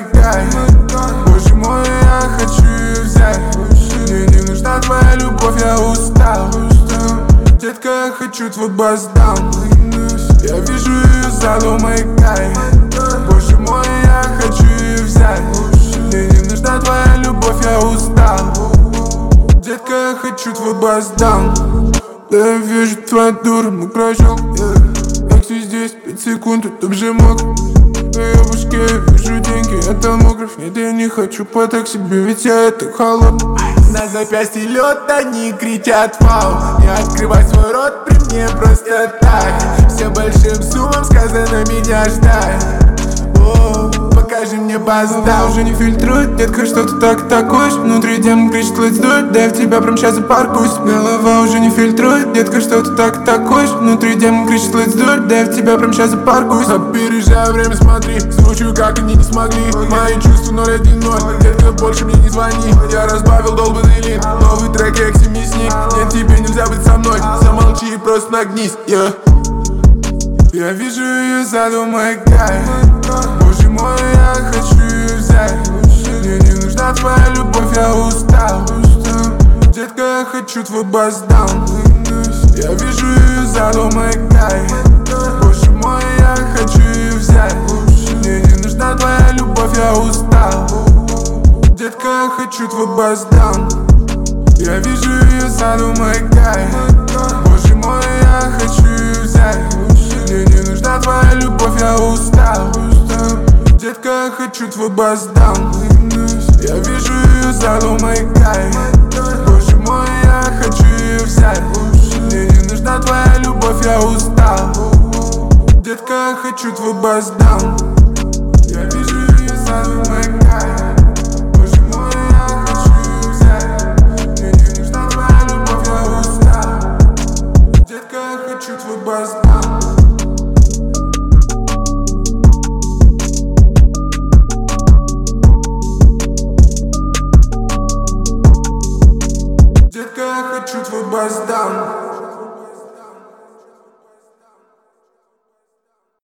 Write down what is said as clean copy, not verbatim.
кайф. Боже мой, я хочу ее взять. Мне не нужна твоя любовь, я устал. Детка, я хочу твой бас-даун. Я вижу ее сзаду, мой кайф. Боже мой, я хочу ее взять. Мне не нужна твоя любовь, я устал. Детка, я хочу твой бас-даун. Да я вижу твою дуру, мы прожил. Такси здесь, 5 секунд, это же мог. В ее башке я вижу деньги, я томограф. Нет, я не хочу по такси, ведь я это холод. На запястье лед, они кричат вау. Не открывай свой рот при мне просто так. Все большим суммам сказано меня ждать. Покажи мне бас-даун. Уже не фильтрует, детка, что ты так атакуешь. Внутри демон кричит, let's do it. Да я в тебя прям сейчас запаркуюсь. Голова уже не фильтрует, детка, что ты так атакуешь. Внутри демон кричит, let's do it. Да я в тебя прям сейчас запаркуюсь. Опережаю время, смотри, звучу, как они не смогли. Мои чувства 010, детка, больше мне не звони. Я разбавил долбанный лин, новый трек, экси мясник. Нет, тебе нельзя быть со мной, замолчи и просто нагнись, Я вижу ее сзаду, мой кайф. Боже мой, я хочу ее взять. Мне не нужна твоя любовь, я устал. Детка, я хочу твой бас-даун. Я вижу ее сзаду, мой кайф. Боже мой, я хочу ее взять. Мне не нужна твоя любовь, я устал. Детка, я хочу твой бас-даун. Я вижу ее сзаду, мой кайф. Боже мой, я хочу ее взять. Мне не нужна твоя любовь, я устал. Детка, я хочу твой бас-даун. Я вижу ее сзаду, мой кайф. Боже мой, я хочу ее взять. Мне не нужна твоя любовь, я устал. Детка, я хочу твой бас-даун. Я вижу ее сзаду, мой кайф.